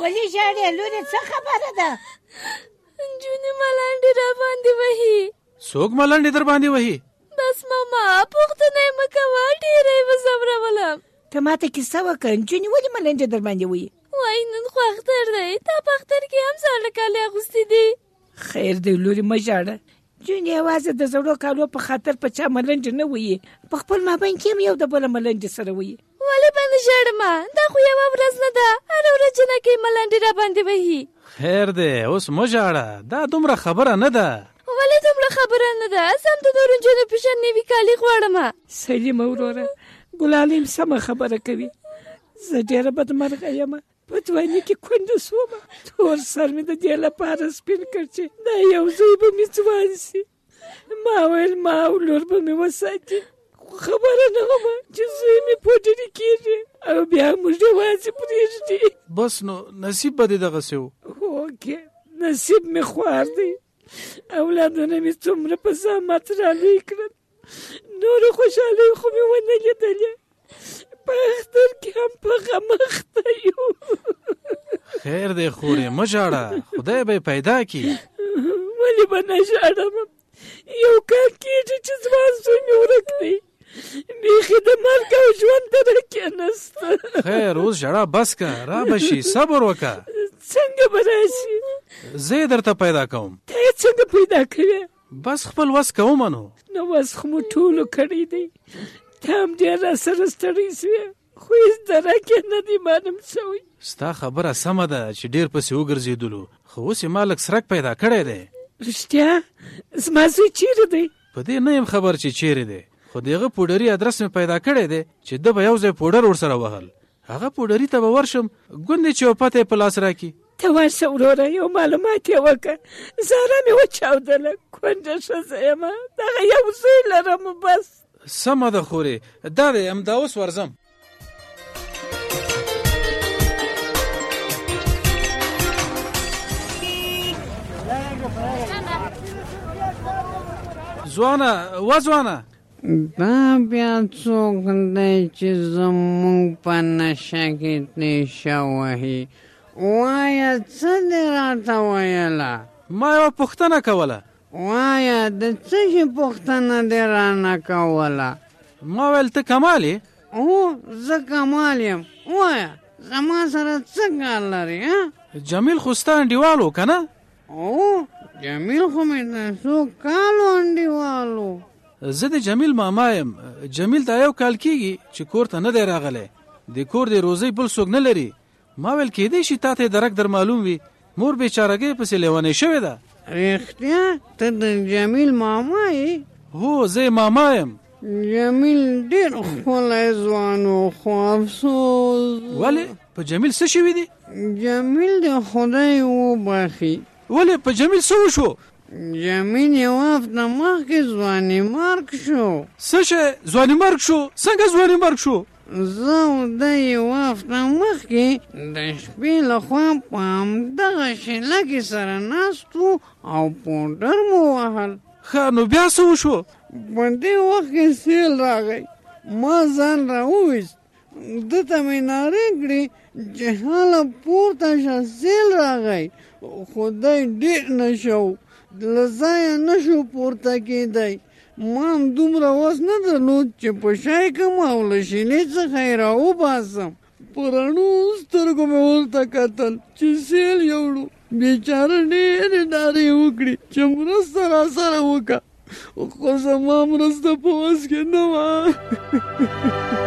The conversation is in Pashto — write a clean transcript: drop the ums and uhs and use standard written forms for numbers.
ولې ژاړې لورې څه خبره ده؟ نجونې ملنډې را باندې وهي. څوک ملنډې در باندې وهي؟ بس ماما پوښتنه یې مه کوه، ډېره یې وځورولم. ته ماته کیسه وکړه، نجونې ولې ملنډې در باندې وهي؟ وایي نن خو اختر دی، تا په اختر کې هم زاړه کالي اغوستي دي. خیر دی لورې مه ژاړه. نجونې یوازې د زړو کالو په خاطر په چا ملنډې نه وهي، په خپل مابین کې هم یو د بله ملنډې سره وهي. ولې به نه ژاړم؟ دا خو یوه ورځ نه ده، هره ورځ جنکۍ ملنډې را باندې وهي. خیر دی اوس مه ژاړه، دا دومره خبره نه ده. ولې دومره خبره نه ده؟ زه هم د نورو نجونو په شان نوي کالي غواړم. سلیمه وروره، ګلالۍ سمه خبره کوي. زه ډېره بدمرغه یم، په ځواني کې کونډه شومه. تور سر مې د دې لپاره سپین کړ چې دا یو ځای به مې ځوان شي. ما ویل ما او لور به مې وساتي، خو خبره نه ومه چې زوی مې پوډري کېږي او بیا موږ یوازې پرېږدي. بس نو نصیب به دې دغسې و. هوکې نصیب مې خوار دی. اولادونه مې څومره په زحمت را لوی کړل، نورو خوشحالۍ خو مې ونه لیدلې. په اختر کې هم په غم اخته یو. خیر دی خورې مه ژاړه، خدای به یې پیدا کړي. ولې به نه ژاړم؟ یو کال کېږي چې ځوان زوی مې ورک دی، بیخي د مرګ او ژوند ته کېناسته. خیر اوس ژړا بس که، را به شي، صبر وکړه. څنګه به راشي؟ زه یې درته پیدا کوم. ته یې څنګه پیدا کوې؟ بس خپل وس کومه نو. نو وس خو مو ټولو کړی دی. ته هم ډېر راسره ستړی شوې، خو هېڅ درک یې نه دی معلوم شوی. ستا خبره سمه ده چې ډېر پسې وګرځېدلو، خو اوس یې ما لږ سرک پیدا کړی دی. رښتیا؟ زما زوی چیرې دی؟ په دې نه یم خبر چې چیرې دی، خو د هغه پوډري ادرس مې پیدا کړی دی چې ده به یو ځای پوډر ورسره وهل. هغه پوډري ته به ورشم، ګوندې چې یو پته یې په لاس راکړي. ته ورشه وروره، یو معلومات یې وکړه. زهره مې وچاودله، کونډه ښځه یم، دغه یو زوی لرم بس. سمه ده خورې، دا دی همدا اوس ورځم. ځوانه و ځوانه، دا بیا څوک دی چې زمونږ په نشه کې نیشه وهي؟ وایه څه دې راته ویله؟ ما یوه پوښتنه کوله. وایه د څه شي پوښتنه دې رانه کوله؟ ما ویل ته کمال یې؟ هو زه کمال یم. وایه زما سره څه کار لري؟ جمیل خو ستا انډیوال و که نه؟ او جمیل خو مې د څو کالو انډیوال و. زه د جمیل ماما یم. جمیل دا یو کال کېږي چې کور ته نه دی راغلی، د کور د روزۍ بل څوک نه لري. ما ویل کېدی شي تا ته یې درک در معلوم وي، مور بېچارګۍ پسې لیونۍ شوې ده. رښتیا ته د جمیل ماما یې؟ هو زه یې ماما یم. جمیل ډېر ښکلی ځوان و، خو افسوس. ولې په جمیل څه شوي دي؟ جمیل د خدای وبخي. ولې په جمیل څه وشو؟ جمیل یو هفته مخکې ځواني مرګ شو. څه شی ځواني مرګ شو؟ څنګه ځواني مرګ شو؟ زه او ده یو هفته مخکې د شپې لخوا په همدغه شیلکې سره ناست وو او پوډر مو وهل. ښه نو بیا څه وشو؟ په دې وخت کې سیل راغی، ما ځان را وویست، ده ته مې نارې کړې چې هله پورته شه سیل راغی، خو دی ډېر نشه و، له ځایه نه شو پورته کېدی. ما هم دومره وس نه درلود چې په شای کم او له شینې څخه یې را وباسم. په رڼو سترګو مې ورته کتل چې سیل یوړو. بیچاره ډېرې نارې وکړې چې مرسته را سره وکړه، خو زما مرسته په وس کې نه وه.